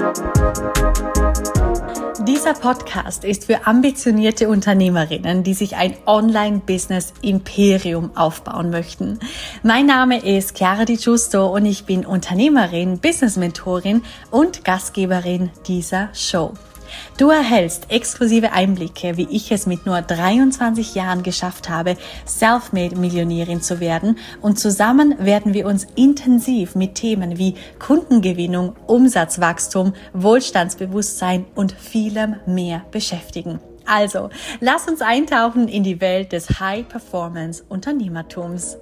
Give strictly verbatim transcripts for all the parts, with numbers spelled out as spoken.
Dieser Podcast ist für ambitionierte Unternehmerinnen, die sich ein Online-Business-Imperium aufbauen möchten. Mein Name ist Chiara Di Giusto und ich bin Unternehmerin, Business-Mentorin und Gastgeberin dieser Show. Du erhältst exklusive Einblicke, wie ich es mit nur dreiundzwanzig Jahren geschafft habe, Selfmade-Millionärin zu werden, und zusammen werden wir uns intensiv mit Themen wie Kundengewinnung, Umsatzwachstum, Wohlstandsbewusstsein und vielem mehr beschäftigen. Also, lass uns eintauchen in die Welt des High-Performance-Unternehmertums.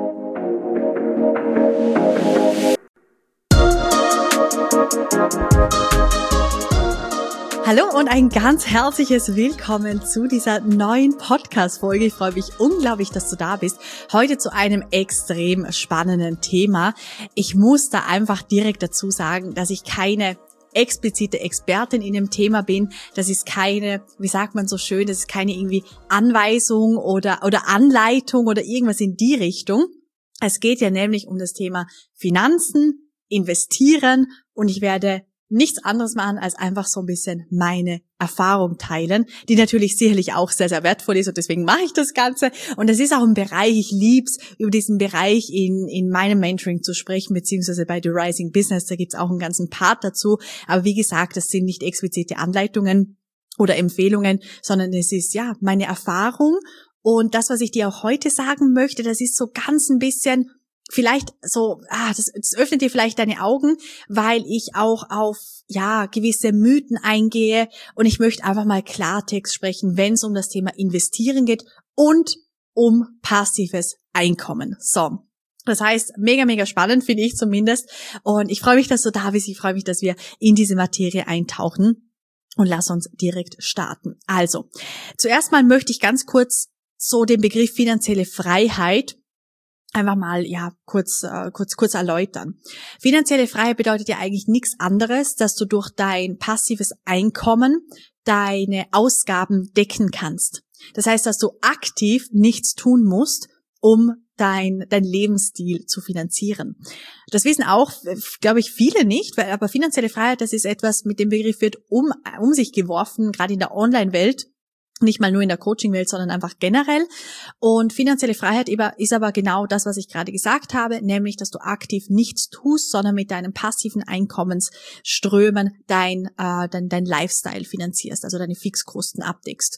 Hallo und ein ganz herzliches Willkommen zu dieser neuen Podcast-Folge. Ich freue mich unglaublich, dass du da bist. Heute zu einem extrem spannenden Thema. Ich muss da einfach direkt dazu sagen, dass ich keine explizite Expertin in dem Thema bin. Das ist keine, wie sagt man so schön, das ist keine irgendwie Anweisung oder, oder Anleitung oder irgendwas in die Richtung. Es geht ja nämlich um das Thema Finanzen, Investieren, und ich werde nichts anderes machen, als einfach so ein bisschen meine Erfahrung teilen, die natürlich sicherlich auch sehr, sehr wertvoll ist, und deswegen mache ich das Ganze. Und das ist auch ein Bereich, ich lieb's, über diesen Bereich in in meinem Mentoring zu sprechen, beziehungsweise bei The Rising Business, da gibt's auch einen ganzen Part dazu. Aber wie gesagt, das sind nicht explizite Anleitungen oder Empfehlungen, sondern es ist ja meine Erfahrung. Und das, was ich dir auch heute sagen möchte, das ist so ganz ein bisschen vielleicht so, ah, das, das öffnet dir vielleicht deine Augen, weil ich auch auf, ja, gewisse Mythen eingehe, und ich möchte einfach mal Klartext sprechen, wenn es um das Thema Investieren geht und um passives Einkommen. So. Das heißt, mega, mega spannend, finde ich zumindest. Und ich freue mich, dass du da bist. Ich freue mich, dass wir in diese Materie eintauchen. Und lass uns direkt starten. Also, zuerst mal möchte ich ganz kurz so den Begriff finanzielle Freiheit einfach mal, ja, kurz, äh, kurz, kurz erläutern. Finanzielle Freiheit bedeutet ja eigentlich nichts anderes, dass du durch dein passives Einkommen deine Ausgaben decken kannst. Das heißt, dass du aktiv nichts tun musst, um dein, dein Lebensstil zu finanzieren. Das wissen auch, glaube ich, viele nicht, weil, aber finanzielle Freiheit, das ist etwas, mit dem Begriff wird um, um sich geworfen, gerade in der Online-Welt. Nicht mal nur in der Coaching-Welt, sondern einfach generell. Und finanzielle Freiheit ist aber genau das, was ich gerade gesagt habe, nämlich, dass du aktiv nichts tust, sondern mit deinen passiven Einkommensströmen dein, äh, dein, dein Lifestyle finanzierst, also deine Fixkosten abdeckst.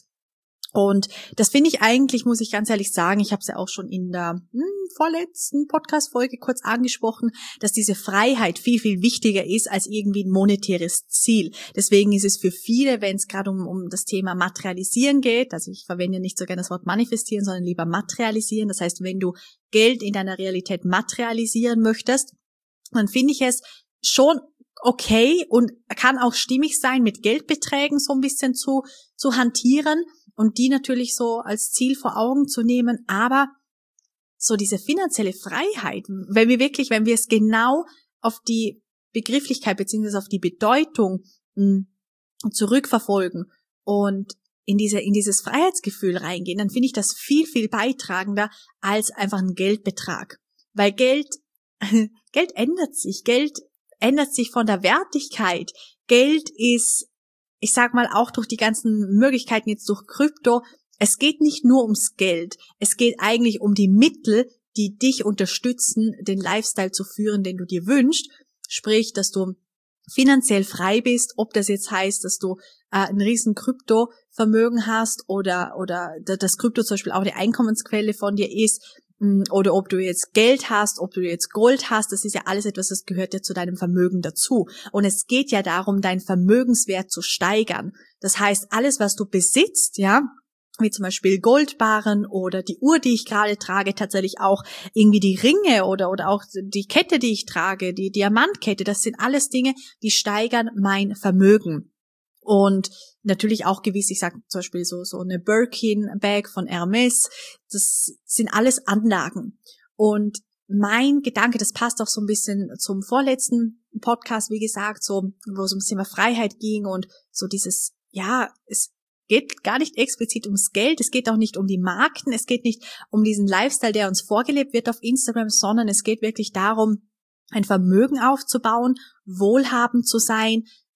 Und das finde ich eigentlich, muss ich ganz ehrlich sagen, ich habe es ja auch schon in der hm, vorletzten Podcast-Folge kurz angesprochen, dass diese Freiheit viel, viel wichtiger ist als irgendwie ein monetäres Ziel. Deswegen ist es für viele, wenn es gerade um, um das Thema Materialisieren geht, also ich verwende nicht so gerne das Wort manifestieren, sondern lieber materialisieren. Das heißt, wenn du Geld in deiner Realität materialisieren möchtest, dann finde ich es schon okay und kann auch stimmig sein, mit Geldbeträgen so ein bisschen zu, zu hantieren und die natürlich so als Ziel vor Augen zu nehmen, aber so diese finanzielle Freiheit, wenn wir wirklich, wenn wir es genau auf die Begrifflichkeit beziehungsweise auf die Bedeutung mh, zurückverfolgen und in diese, in dieses Freiheitsgefühl reingehen, dann finde ich das viel, viel beitragender als einfach ein Geldbetrag. Weil Geld, Geld ändert sich, Geld ändert sich von der Wertigkeit. Geld ist, ich sag mal, auch durch die ganzen Möglichkeiten jetzt durch Krypto, es geht nicht nur ums Geld, es geht eigentlich um die Mittel, die dich unterstützen, den Lifestyle zu führen, den du dir wünschst. Sprich, dass du finanziell frei bist, ob das jetzt heißt, dass du äh, ein riesen Kryptovermögen hast oder oder das Krypto zum Beispiel auch eine Einkommensquelle von dir ist, oder ob du jetzt Geld hast, ob du jetzt Gold hast, das ist ja alles etwas, das gehört ja zu deinem Vermögen dazu. Und es geht ja darum, deinen Vermögenswert zu steigern. Das heißt, alles, was du besitzt, ja, wie zum Beispiel Goldbarren oder die Uhr, die ich gerade trage, tatsächlich auch irgendwie die Ringe oder oder auch die Kette, die ich trage, die Diamantkette, das sind alles Dinge, die steigern mein Vermögen. Und natürlich auch gewiss, ich sage zum Beispiel so so eine Birkin-Bag von Hermes, das sind alles Anlagen. Und mein Gedanke, das passt auch so ein bisschen zum vorletzten Podcast, wie gesagt, so wo es ums Thema Freiheit ging und so dieses, ja, es geht gar nicht explizit ums Geld, es geht auch nicht um die Marken, es geht nicht um diesen Lifestyle, der uns vorgelebt wird auf Instagram, sondern es geht wirklich darum, ein Vermögen aufzubauen, wohlhabend zu sein,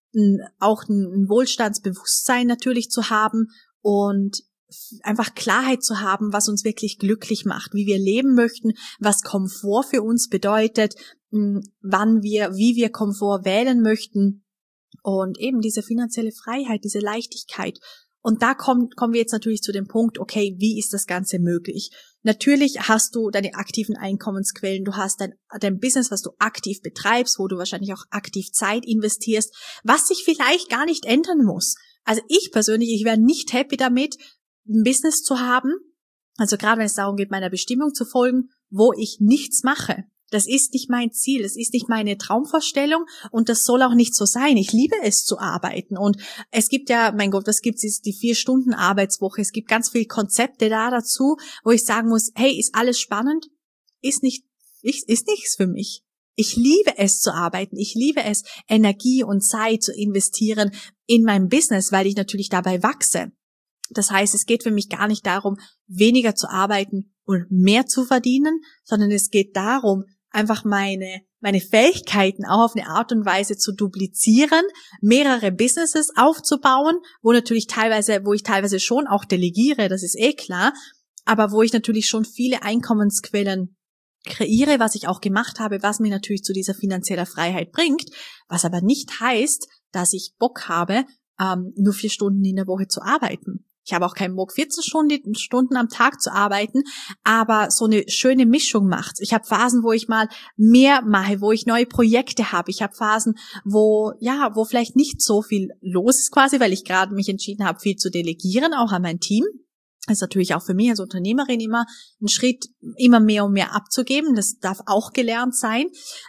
auch ein Wohlstandsbewusstsein natürlich zu haben und einfach Klarheit zu haben, was uns wirklich glücklich macht, wie wir leben möchten, was Komfort für uns bedeutet, wann wir, wie wir Komfort wählen möchten und eben diese finanzielle Freiheit, diese Leichtigkeit. Und da kommen, kommen wir jetzt natürlich zu dem Punkt, okay, wie ist das Ganze möglich? Natürlich hast du deine aktiven Einkommensquellen, du hast dein, dein Business, was du aktiv betreibst, wo du wahrscheinlich auch aktiv Zeit investierst, was sich vielleicht gar nicht ändern muss. Also ich persönlich, ich wäre nicht happy damit, ein Business zu haben, also gerade wenn es darum geht, meiner Bestimmung zu folgen, wo ich nichts mache. Das ist nicht mein Ziel, das ist nicht meine Traumvorstellung und das soll auch nicht so sein. Ich liebe es zu arbeiten und es gibt ja, mein Gott, was gibt's, ist die Vier-Stunden-Arbeitswoche. Es gibt ganz viele Konzepte da dazu, wo ich sagen muss, hey, ist alles spannend? Ist nicht, ist nichts für mich. Ich liebe es zu arbeiten. Ich liebe es, Energie und Zeit zu investieren in mein Business, weil ich natürlich dabei wachse. Das heißt, es geht für mich gar nicht darum, weniger zu arbeiten und mehr zu verdienen, sondern es geht darum, einfach meine meine Fähigkeiten auch auf eine Art und Weise zu duplizieren, mehrere Businesses aufzubauen, wo natürlich teilweise, wo ich teilweise schon auch delegiere, das ist eh klar, aber wo ich natürlich schon viele Einkommensquellen kreiere, was ich auch gemacht habe, was mir natürlich zu dieser finanzieller Freiheit bringt, was aber nicht heißt, dass ich Bock habe, ähm, nur vier Stunden in der Woche zu arbeiten. Ich habe auch keinen Bock, vierzehn Stunden am Tag zu arbeiten, aber so eine schöne Mischung macht's. Ich habe Phasen, wo ich mal mehr mache, wo ich neue Projekte habe. Ich habe Phasen, wo ja, wo vielleicht nicht so viel los ist quasi, weil ich gerade mich entschieden habe, viel zu delegieren, auch an mein Team. Das ist natürlich auch für mich als Unternehmerin immer ein Schritt, immer mehr und mehr abzugeben. Das darf auch gelernt sein.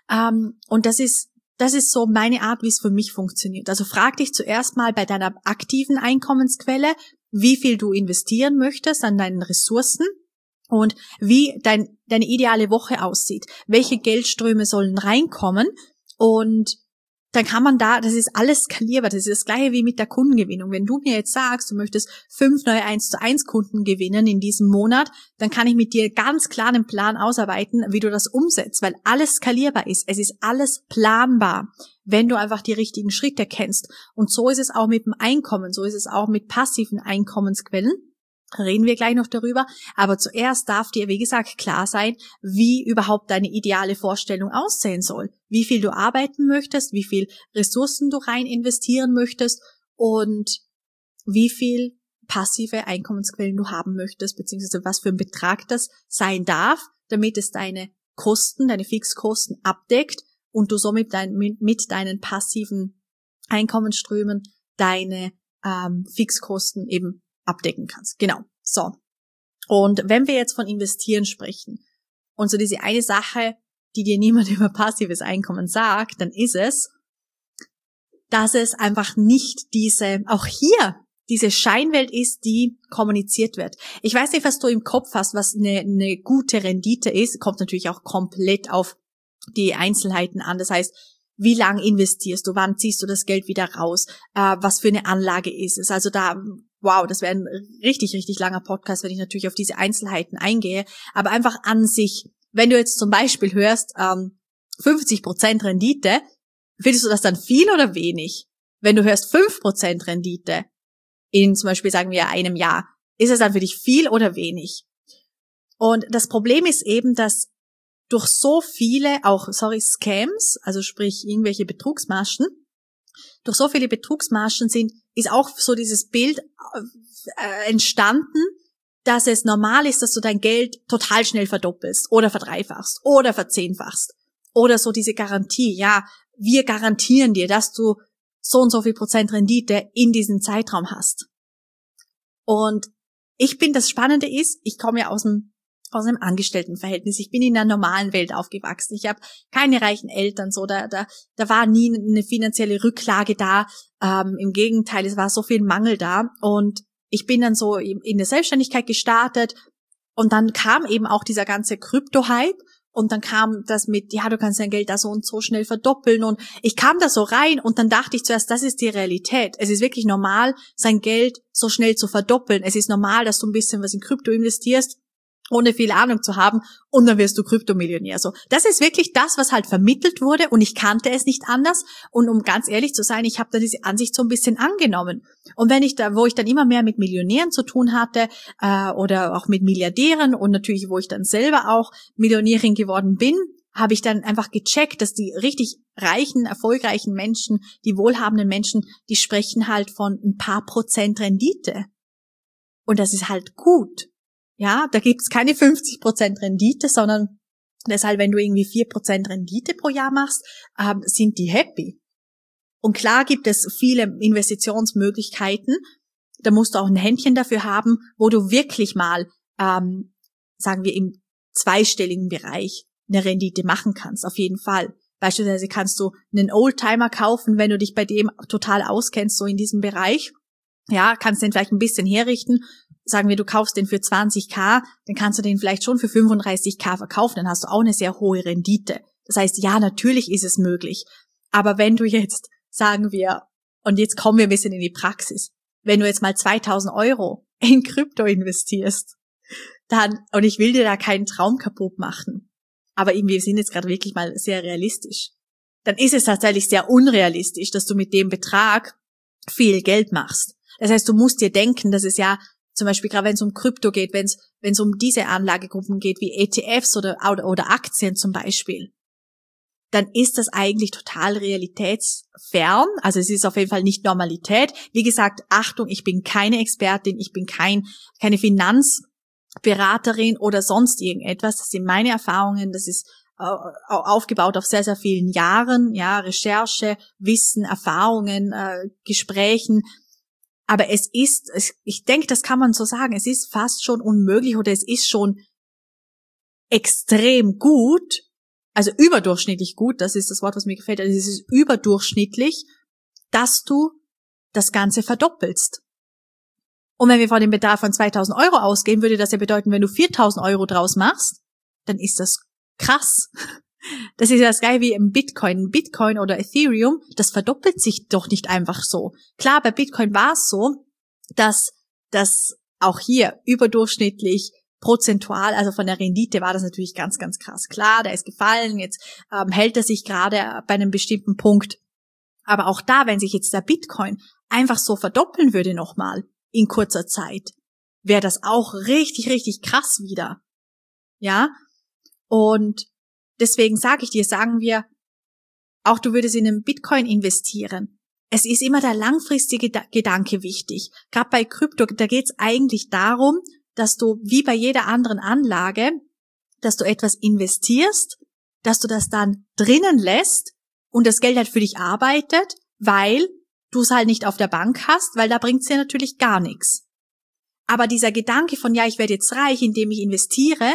Und das ist Das ist so meine Art, wie es für mich funktioniert. Also frag dich zuerst mal bei deiner aktiven Einkommensquelle, wie viel du investieren möchtest an deinen Ressourcen und wie dein, deine ideale Woche aussieht. Welche Geldströme sollen reinkommen und dann kann man da, das ist alles skalierbar, das ist das Gleiche wie mit der Kundengewinnung. Wenn du mir jetzt sagst, du möchtest fünf neue eins zu eins Kunden gewinnen in diesem Monat, dann kann ich mit dir ganz klar einen Plan ausarbeiten, wie du das umsetzt, weil alles skalierbar ist. Es ist alles planbar, wenn du einfach die richtigen Schritte kennst. Und so ist es auch mit dem Einkommen, so ist es auch mit passiven Einkommensquellen. Reden wir gleich noch darüber, aber zuerst darf dir, wie gesagt, klar sein, wie überhaupt deine ideale Vorstellung aussehen soll, wie viel du arbeiten möchtest, wie viel Ressourcen du rein investieren möchtest und wie viel passive Einkommensquellen du haben möchtest, beziehungsweise was für ein Betrag das sein darf, damit es deine Kosten, deine Fixkosten abdeckt und du somit dein, mit, mit deinen passiven Einkommensströmen deine ähm, Fixkosten eben abdecken kannst. Genau. So. Und wenn wir jetzt von Investieren sprechen und so diese eine Sache, die dir niemand über passives Einkommen sagt, dann ist es, dass es einfach nicht diese, auch hier, diese Scheinwelt ist, die kommuniziert wird. Ich weiß nicht, was du im Kopf hast, was eine, eine gute Rendite ist. Kommt natürlich auch komplett auf die Einzelheiten an. Das heißt, wie lang investierst du? Wann ziehst du das Geld wieder raus? Äh, was für eine Anlage ist es? Also da, wow, das wäre ein richtig, richtig langer Podcast, wenn ich natürlich auf diese Einzelheiten eingehe. Aber einfach an sich, wenn du jetzt zum Beispiel hörst, ähm, fünfzig Prozent Rendite, findest du das dann viel oder wenig? Wenn du hörst fünf Prozent Rendite in zum Beispiel, sagen wir, einem Jahr, ist es dann für dich viel oder wenig? Und das Problem ist eben, dass durch so viele, auch, sorry, Scams, also sprich irgendwelche Betrugsmaschen, durch so viele Betrugsmaschen sind, ist auch so dieses Bild äh, entstanden, dass es normal ist, dass du dein Geld total schnell verdoppelst oder verdreifachst oder verzehnfachst. Oder so diese Garantie, ja, wir garantieren dir, dass du so und so viel Prozent Rendite in diesem Zeitraum hast. Und ich bin, das Spannende ist, ich komme ja aus dem aus einem Angestelltenverhältnis. Ich bin in einer normalen Welt aufgewachsen. Ich habe keine reichen Eltern, so da da da war nie eine finanzielle Rücklage da. Ähm, Im Gegenteil, es war so viel Mangel da. Und ich bin dann so in der Selbstständigkeit gestartet. Und dann kam eben auch dieser ganze Krypto-Hype. Und dann kam das mit, ja, du kannst dein Geld da so und so schnell verdoppeln. Und ich kam da so rein und dann dachte ich zuerst, das ist die Realität. Es ist wirklich normal, sein Geld so schnell zu verdoppeln. Es ist normal, dass du ein bisschen was in Krypto investierst ohne viel Ahnung zu haben, und dann wirst du Kryptomillionär. So, das ist wirklich das, was halt vermittelt wurde, und ich kannte es nicht anders. Und um ganz ehrlich zu sein, ich habe da diese Ansicht so ein bisschen angenommen. Und wenn ich da, wo ich dann immer mehr mit Millionären zu tun hatte äh, oder auch mit Milliardären und natürlich, wo ich dann selber auch Millionärin geworden bin, habe ich dann einfach gecheckt, dass die richtig reichen, erfolgreichen Menschen, die wohlhabenden Menschen, die sprechen halt von ein paar Prozent Rendite. Und das ist halt gut. Ja, da gibt's keine fünfzig Prozent Rendite, sondern deshalb, wenn du irgendwie vier Prozent Rendite pro Jahr machst, ähm, sind die happy. Und klar gibt es viele Investitionsmöglichkeiten. Da musst du auch ein Händchen dafür haben, wo du wirklich mal, ähm, sagen wir, im zweistelligen Bereich eine Rendite machen kannst, auf jeden Fall. Beispielsweise kannst du einen Oldtimer kaufen, wenn du dich bei dem total auskennst, so in diesem Bereich. Ja, kannst den vielleicht ein bisschen herrichten. Sagen wir, du kaufst den für zwanzigtausend, dann kannst du den vielleicht schon für fünfunddreißigtausend verkaufen, dann hast du auch eine sehr hohe Rendite. Das heißt, ja, natürlich ist es möglich. Aber wenn du jetzt, sagen wir, und jetzt kommen wir ein bisschen in die Praxis, wenn du jetzt mal zweitausend Euro in Krypto investierst, dann, und ich will dir da keinen Traum kaputt machen, aber irgendwie, wir sind jetzt gerade wirklich mal sehr realistisch, dann ist es tatsächlich sehr unrealistisch, dass du mit dem Betrag viel Geld machst. Das heißt, du musst dir denken, dass es ja zum Beispiel gerade wenn es um Krypto geht, wenn es wenn es um diese Anlagegruppen geht, wie E T Fs oder, oder oder Aktien zum Beispiel, dann ist das eigentlich total realitätsfern. Also es ist auf jeden Fall nicht Normalität. Wie gesagt, Achtung, ich bin keine Expertin, ich bin kein keine Finanzberaterin oder sonst irgendetwas. Das sind meine Erfahrungen, das ist äh, aufgebaut auf sehr, sehr vielen Jahren, ja, Recherche, Wissen, Erfahrungen, äh, Gesprächen. Aber es ist, ich denke, das kann man so sagen, es ist fast schon unmöglich oder es ist schon extrem gut, also überdurchschnittlich gut, das ist das Wort, was mir gefällt, also es ist überdurchschnittlich, dass du das Ganze verdoppelst. Und wenn wir von dem Bedarf von zweitausend Euro ausgehen, würde das ja bedeuten, wenn du viertausend Euro draus machst, dann ist das krass. Das ist ja das Gleiche wie im Bitcoin. Bitcoin oder Ethereum, das verdoppelt sich doch nicht einfach so. Klar, bei Bitcoin war es so, dass das auch hier überdurchschnittlich prozentual, also von der Rendite war das natürlich ganz, ganz krass. Klar, der ist gefallen, jetzt ähm, hält er sich gerade bei einem bestimmten Punkt. Aber auch da, wenn sich jetzt der Bitcoin einfach so verdoppeln würde nochmal in kurzer Zeit, wäre das auch richtig, richtig krass wieder. Ja, und deswegen sage ich dir, sagen wir, auch du würdest in einen Bitcoin investieren. Es ist immer der langfristige Gedanke wichtig. Gerade bei Krypto, da geht es eigentlich darum, dass du, wie bei jeder anderen Anlage, dass du etwas investierst, dass du das dann drinnen lässt und das Geld halt für dich arbeitet, weil du es halt nicht auf der Bank hast, weil da bringt es dir natürlich gar nichts. Aber dieser Gedanke von, ja, ich werde jetzt reich, indem ich investiere,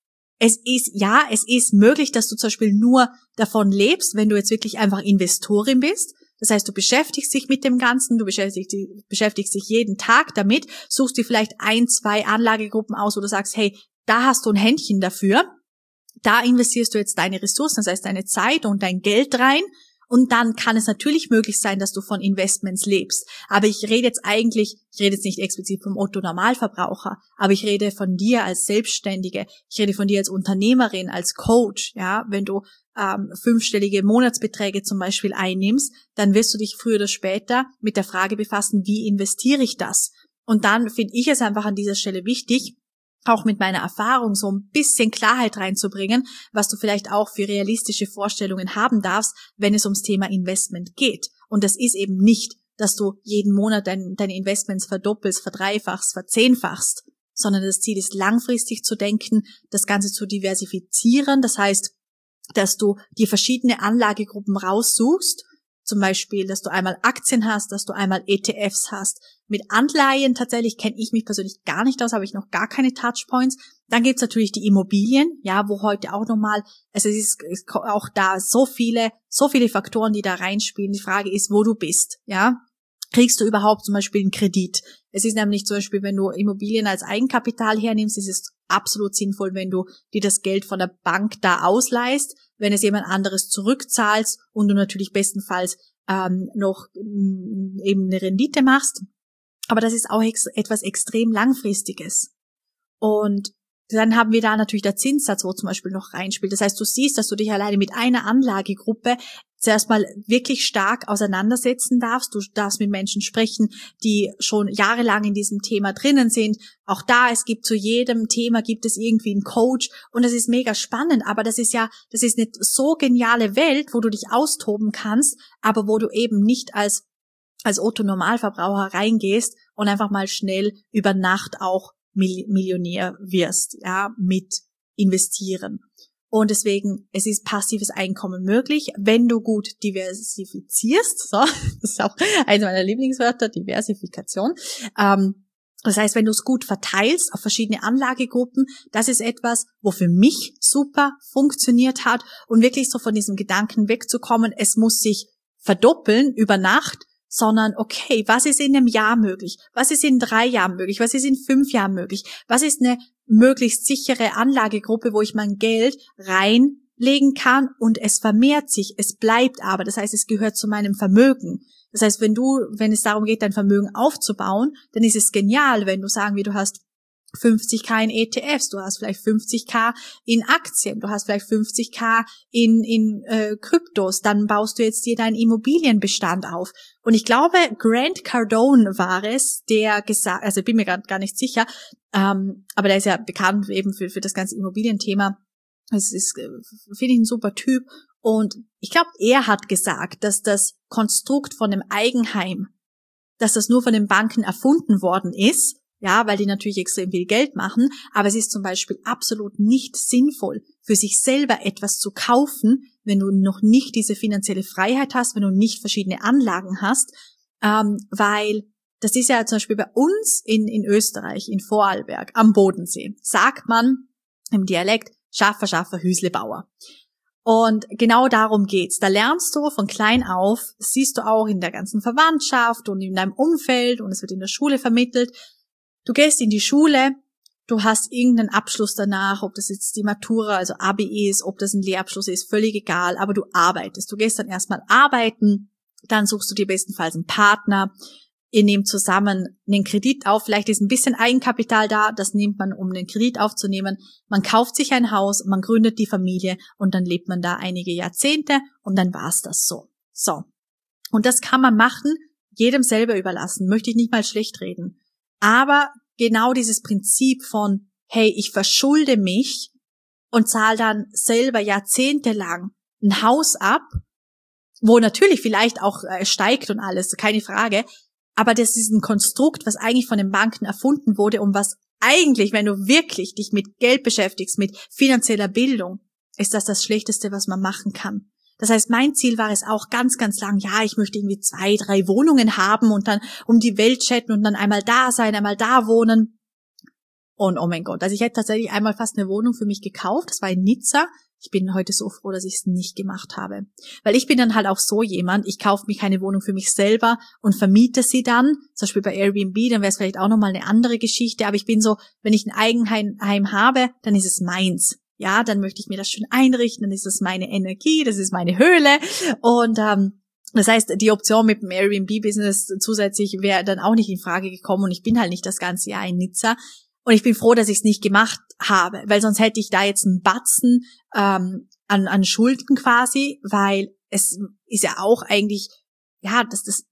es ist, ja, es ist möglich, dass du zum Beispiel nur davon lebst, wenn du jetzt wirklich einfach Investorin bist. Das heißt, du beschäftigst dich mit dem Ganzen, du beschäftigst, beschäftigst dich jeden Tag damit, suchst dir vielleicht ein, zwei Anlagegruppen aus, wo du sagst, hey, da hast du ein Händchen dafür, da investierst du jetzt deine Ressourcen, das heißt deine Zeit und dein Geld rein. Und dann kann es natürlich möglich sein, dass du von Investments lebst. Aber ich rede jetzt eigentlich, ich rede jetzt nicht explizit vom Otto-Normalverbraucher, aber ich rede von dir als Selbstständige, ich rede von dir als Unternehmerin, als Coach. Ja, wenn du ähm, fünfstellige Monatsbeträge zum Beispiel einnimmst, dann wirst du dich früher oder später mit der Frage befassen, wie investiere ich das? Und dann finde ich es einfach an dieser Stelle wichtig, auch mit meiner Erfahrung so ein bisschen Klarheit reinzubringen, was du vielleicht auch für realistische Vorstellungen haben darfst, wenn es ums Thema Investment geht. Und das ist eben nicht, dass du jeden Monat dein, deine Investments verdoppelst, verdreifachst, verzehnfachst, sondern das Ziel ist langfristig zu denken, das Ganze zu diversifizieren. Das heißt, dass du dir verschiedene Anlagegruppen raussuchst, zum Beispiel, dass du einmal Aktien hast, dass du einmal E T Fs hast. Mit Anleihen tatsächlich kenne ich mich persönlich gar nicht aus, habe ich noch gar keine Touchpoints. Dann gibt's natürlich die Immobilien, ja, wo heute auch nochmal, also es ist, ist auch da so viele, so viele Faktoren, die da reinspielen. Die Frage ist, wo du bist, ja. Kriegst du überhaupt zum Beispiel einen Kredit? Es ist nämlich zum Beispiel, wenn du Immobilien als Eigenkapital hernimmst, ist es absolut sinnvoll, wenn du dir das Geld von der Bank da ausleihst, wenn es jemand anderes zurückzahlst und du natürlich bestenfalls ähm, noch m, eben eine Rendite machst. Aber das ist auch ex- etwas extrem Langfristiges. Und Dann haben wir da natürlich der Zinssatz, wo zum Beispiel noch reinspielt. Das heißt, du siehst, dass du dich alleine mit einer Anlagegruppe zuerst mal wirklich stark auseinandersetzen darfst. Du darfst mit Menschen sprechen, die schon jahrelang in diesem Thema drinnen sind. Auch da, es gibt zu jedem Thema gibt es irgendwie einen Coach und das ist mega spannend. Aber das ist ja, das ist eine so geniale Welt, wo du dich austoben kannst, aber wo du eben nicht als als Otto-Normalverbraucher reingehst und einfach mal schnell über Nacht auch Millionär wirst, ja, mit investieren. Und deswegen, es ist passives Einkommen möglich, wenn du gut diversifizierst. So, das ist auch eines meiner Lieblingswörter, Diversifikation. Ähm, das heißt, wenn du es gut verteilst auf verschiedene Anlagegruppen, das ist etwas, wo für mich super funktioniert hat und wirklich so von diesem Gedanken wegzukommen, es muss sich verdoppeln über Nacht, sondern okay, was ist in einem Jahr möglich? Was ist in drei Jahren möglich? Was ist in fünf Jahren möglich? Was ist eine möglichst sichere Anlagegruppe, wo ich mein Geld reinlegen kann und es vermehrt sich, es bleibt aber, das heißt, es gehört zu meinem Vermögen. Das heißt, wenn du, wenn es darum geht, dein Vermögen aufzubauen, dann ist es genial, wenn du sagen, wie du hast fünfzigtausend in E T Fs, du hast vielleicht fünfzigtausend in Aktien, du hast vielleicht fünfzigtausend in in äh, Kryptos, dann baust du jetzt dir deinen Immobilienbestand auf. Und ich glaube, Grant Cardone war es, der gesagt, also ich bin mir gar, gar nicht sicher, ähm, aber der ist ja bekannt eben für für das ganze Immobilienthema. Es ist, finde ich, ein super Typ. Und ich glaube, er hat gesagt, dass das Konstrukt von dem Eigenheim, dass das nur von den Banken erfunden worden ist, ja, weil die natürlich extrem viel Geld machen, aber es ist zum Beispiel absolut nicht sinnvoll, für sich selber etwas zu kaufen, wenn du noch nicht diese finanzielle Freiheit hast, wenn du nicht verschiedene Anlagen hast, ähm, weil das ist ja zum Beispiel bei uns in, in Österreich, in Vorarlberg, am Bodensee, sagt man im Dialekt Schaffer, Schaffer, Hüslebauer. Und genau darum geht's. Da lernst du von klein auf, das siehst du auch in der ganzen Verwandtschaft und in deinem Umfeld und es wird in der Schule vermittelt. Du gehst in die Schule, du hast irgendeinen Abschluss danach, ob das jetzt die Matura, also Abi ist, ob das ein Lehrabschluss ist, völlig egal, aber du arbeitest. Du gehst dann erstmal arbeiten, dann suchst du dir bestenfalls einen Partner, ihr nehmt zusammen einen Kredit auf, vielleicht ist ein bisschen Eigenkapital da, das nimmt man, um den Kredit aufzunehmen. Man kauft sich ein Haus, man gründet die Familie und dann lebt man da einige Jahrzehnte und dann war's das so. So. Und das kann man machen, jedem selber überlassen, möchte ich nicht mal schlecht reden. Aber genau dieses Prinzip von, hey, ich verschulde mich und zahle dann selber jahrzehntelang ein Haus ab, wo natürlich vielleicht auch äh, steigt und alles, keine Frage, aber das ist ein Konstrukt, was eigentlich von den Banken erfunden wurde und was eigentlich, wenn du wirklich dich mit Geld beschäftigst, mit finanzieller Bildung, ist das das Schlechteste, was man machen kann. Das heißt, mein Ziel war es auch ganz, ganz lang, ja, ich möchte irgendwie zwei, drei Wohnungen haben und dann um die Welt chatten und dann einmal da sein, einmal da wohnen. Und oh mein Gott, also ich hätte tatsächlich einmal fast eine Wohnung für mich gekauft, das war in Nizza. Ich bin heute so froh, dass ich es nicht gemacht habe. Weil ich bin dann halt auch so jemand, ich kaufe mir keine Wohnung für mich selber und vermiete sie dann, zum Beispiel bei Airbnb, dann wäre es vielleicht auch nochmal eine andere Geschichte, aber ich bin so, wenn ich ein Eigenheim habe, dann ist es meins. Ja, dann möchte ich mir das schön einrichten, dann ist das meine Energie, das ist meine Höhle und ähm, das heißt, die Option mit dem Airbnb-Business zusätzlich wäre dann auch nicht in Frage gekommen und ich bin halt nicht das ganze Jahr in Nizza und ich bin froh, dass ich es nicht gemacht habe, weil sonst hätte ich da jetzt einen Batzen ähm, an, an Schulden quasi, weil es ist ja auch eigentlich, ja, das, das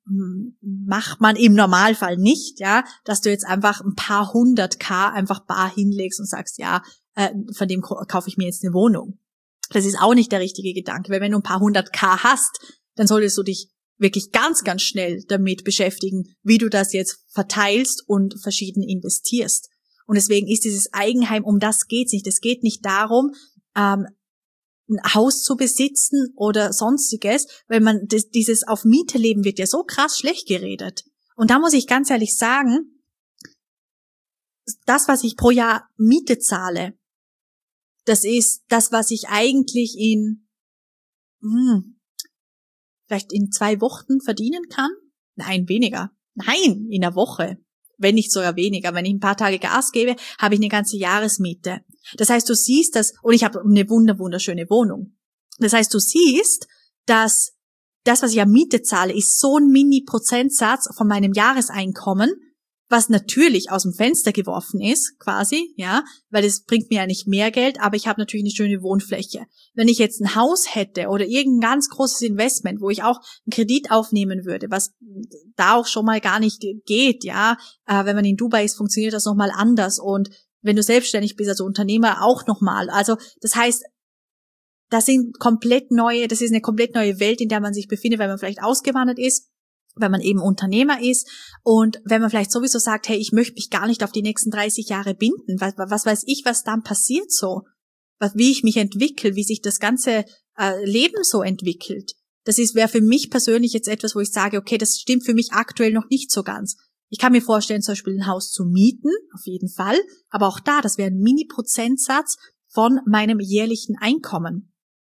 macht man im Normalfall nicht, ja, dass du jetzt einfach ein paar hundert K einfach bar hinlegst und sagst, ja, äh, von dem kaufe ich mir jetzt eine Wohnung. Das ist auch nicht der richtige Gedanke, weil wenn du ein paar hundert K hast, dann solltest du dich wirklich ganz, ganz schnell damit beschäftigen, wie du das jetzt verteilst und verschieden investierst. Und deswegen ist dieses Eigenheim, um das geht's nicht. Es geht nicht darum, ähm, ein Haus zu besitzen oder sonstiges, weil man das, dieses auf Miete leben wird ja so krass schlecht geredet. Und da muss ich ganz ehrlich sagen, das, was ich pro Jahr Miete zahle, das ist das, was ich eigentlich in hm, vielleicht in zwei Wochen verdienen kann. Nein, weniger. Nein, in einer Woche. Wenn nicht sogar weniger. Wenn ich ein paar Tage Gas gebe, habe ich eine ganze Jahresmiete. Das heißt, du siehst das, und ich habe eine wunder, wunderschöne Wohnung. Das heißt, du siehst, dass das, was ich an Miete zahle, ist so ein Mini-Prozentsatz von meinem Jahreseinkommen, was natürlich aus dem Fenster geworfen ist, quasi, ja, weil es bringt mir ja nicht mehr Geld, aber ich habe natürlich eine schöne Wohnfläche. Wenn ich jetzt ein Haus hätte oder irgendein ganz großes Investment, wo ich auch einen Kredit aufnehmen würde, was da auch schon mal gar nicht geht, ja, äh, wenn man in Dubai ist, funktioniert das nochmal anders und wenn du selbstständig bist, also Unternehmer auch nochmal. Also das heißt, das sind komplett neue, das ist eine komplett neue Welt, in der man sich befindet, weil man vielleicht ausgewandert ist, wenn man eben Unternehmer ist und wenn man vielleicht sowieso sagt, hey, ich möchte mich gar nicht auf die nächsten dreißig Jahre binden, was, was weiß ich, was dann passiert so, was, wie ich mich entwickle, wie sich das ganze äh, Leben so entwickelt. Das ist wäre für mich persönlich jetzt etwas, wo ich sage, okay, das stimmt für mich aktuell noch nicht so ganz. Ich kann mir vorstellen, zum Beispiel ein Haus zu mieten, auf jeden Fall, aber auch da, das wäre ein Mini-Prozentsatz von meinem jährlichen Einkommen.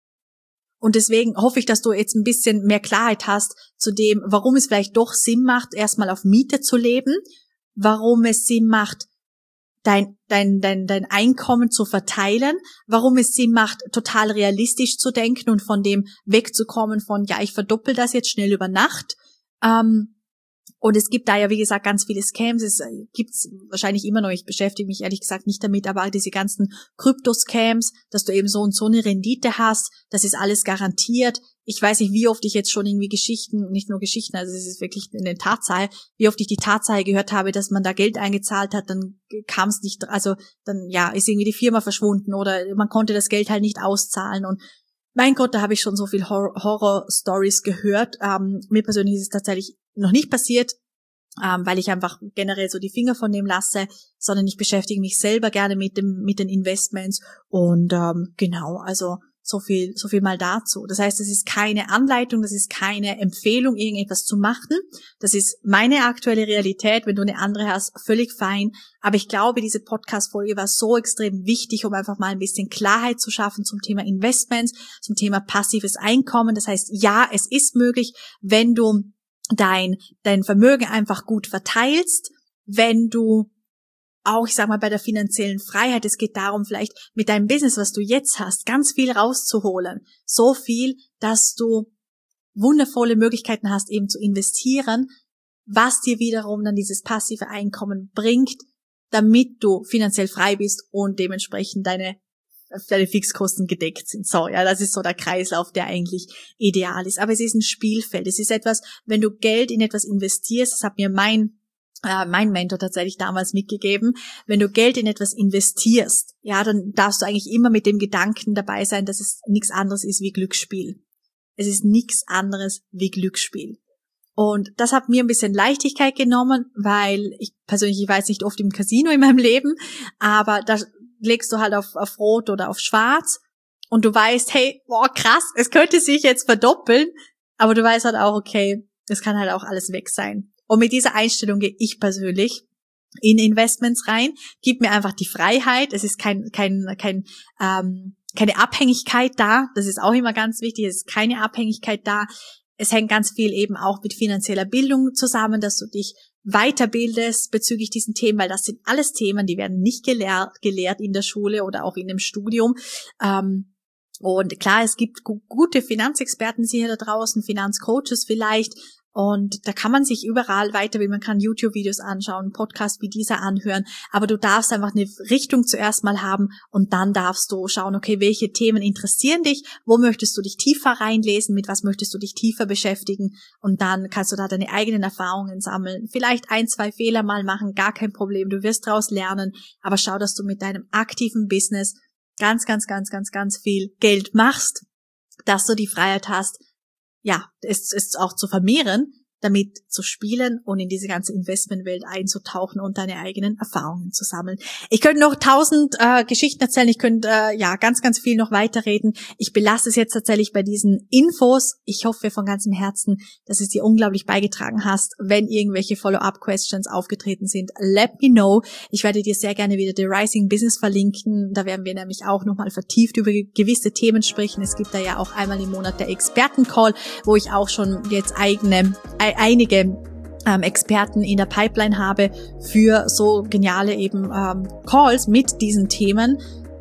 Und deswegen hoffe ich, dass du jetzt ein bisschen mehr Klarheit hast zu dem, warum es vielleicht doch Sinn macht, erstmal auf Miete zu leben, warum es Sinn macht, dein, dein, dein, dein Einkommen zu verteilen, warum es Sinn macht, total realistisch zu denken und von dem wegzukommen von, ja, ich verdoppel das jetzt schnell über Nacht. Ähm, Und es gibt da ja, wie gesagt, ganz viele Scams. Es gibt's wahrscheinlich immer noch. Ich beschäftige mich ehrlich gesagt nicht damit, aber diese ganzen Krypto-Scams, dass du eben so und so eine Rendite hast, das ist alles garantiert. Ich weiß nicht, wie oft ich jetzt schon irgendwie Geschichten, nicht nur Geschichten, also es ist wirklich eine Tatsache, wie oft ich die Tatsache gehört habe, dass man da Geld eingezahlt hat, dann kam es nicht, also dann, ja, ist irgendwie die Firma verschwunden oder man konnte das Geld halt nicht auszahlen und mein Gott, da habe ich schon so viel Horror-Stories gehört. Ähm, mir persönlich ist es tatsächlich noch nicht passiert, ähm, weil ich einfach generell so die Finger von dem lasse, sondern ich beschäftige mich selber gerne mit dem mit den Investments und ähm, genau, also so viel so viel mal dazu. Das heißt, es ist keine Anleitung, das ist keine Empfehlung, irgendetwas zu machen. Das ist meine aktuelle Realität. Wenn du eine andere hast, völlig fein. Aber ich glaube, diese Podcast-Folge war so extrem wichtig, um einfach mal ein bisschen Klarheit zu schaffen zum Thema Investments, zum Thema passives Einkommen. Das heißt, ja, es ist möglich, wenn du dein dein Vermögen einfach gut verteilst, wenn du auch, ich sag mal, bei der finanziellen Freiheit, es geht darum, vielleicht mit deinem Business, was du jetzt hast, ganz viel rauszuholen. So viel, dass du wundervolle Möglichkeiten hast, eben zu investieren, was dir wiederum dann dieses passive Einkommen bringt, damit du finanziell frei bist und dementsprechend deine deine Fixkosten gedeckt sind. So, ja, das ist so der Kreislauf, der eigentlich ideal ist. Aber es ist ein Spielfeld. Es ist etwas, wenn du Geld in etwas investierst, das hat mir mein äh, mein Mentor tatsächlich damals mitgegeben, wenn du Geld in etwas investierst, ja, dann darfst du eigentlich immer mit dem Gedanken dabei sein, dass es nichts anderes ist wie Glücksspiel. Es ist nichts anderes wie Glücksspiel. Und das hat mir ein bisschen Leichtigkeit genommen, weil ich persönlich, ich war jetzt nicht oft im Casino in meinem Leben, aber da legst du halt auf, auf Rot oder auf Schwarz und du weißt, hey, boah, krass, es könnte sich jetzt verdoppeln, aber du weißt halt auch, okay, es kann halt auch alles weg sein. Und mit dieser Einstellung gehe ich persönlich in Investments rein, gibt mir einfach die Freiheit, es ist kein, kein, kein, ähm, keine Abhängigkeit da, das ist auch immer ganz wichtig, es ist keine Abhängigkeit da, es hängt ganz viel eben auch mit finanzieller Bildung zusammen, dass du dich weiterbildest bezüglich diesen Themen, weil das sind alles Themen, die werden nicht gelehrt, gelehrt in der Schule oder auch in dem Studium. Ähm, und klar, es gibt gu- gute Finanzexperten hier da draußen, Finanzcoaches vielleicht, und da kann man sich überall weiterbilden, man kann YouTube-Videos anschauen, Podcasts wie dieser anhören, aber du darfst einfach eine Richtung zuerst mal haben und dann darfst du schauen, okay, welche Themen interessieren dich, wo möchtest du dich tiefer reinlesen, mit was möchtest du dich tiefer beschäftigen und dann kannst du da deine eigenen Erfahrungen sammeln, vielleicht ein, zwei Fehler mal machen, gar kein Problem, du wirst daraus lernen, aber schau, dass du mit deinem aktiven Business ganz, ganz, ganz, ganz, ganz viel Geld machst, dass du die Freiheit hast, ja, es, es auch zu vermehren, damit zu spielen und in diese ganze Investmentwelt einzutauchen und deine eigenen Erfahrungen zu sammeln. Ich könnte noch tausend äh, Geschichten erzählen, ich könnte äh, ja ganz, ganz viel noch weiterreden. Ich belasse es jetzt tatsächlich bei diesen Infos. Ich hoffe von ganzem Herzen, dass es dir unglaublich beigetragen hast. Wenn irgendwelche Follow-up-Questions aufgetreten sind, let me know. Ich werde dir sehr gerne wieder The Rising Business verlinken. Da werden wir nämlich auch nochmal vertieft über gewisse Themen sprechen. Es gibt da ja auch einmal im Monat der Experten-Call, wo ich auch schon jetzt eigene einige ähm, Experten in der Pipeline habe für so geniale eben ähm, Calls mit diesen Themen,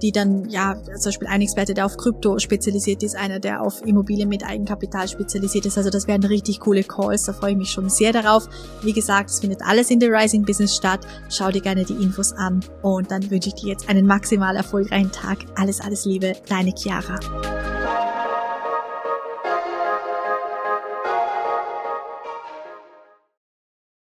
die dann, ja, zum Beispiel ein Experte, der auf Krypto spezialisiert ist, einer, der auf Immobilien mit Eigenkapital spezialisiert ist. Also das werden richtig coole Calls, da freue ich mich schon sehr darauf. Wie gesagt, es findet alles in The Rising Business statt. Schau dir gerne die Infos an und dann wünsche ich dir jetzt einen maximal erfolgreichen Tag. Alles, alles Liebe, deine Chiara.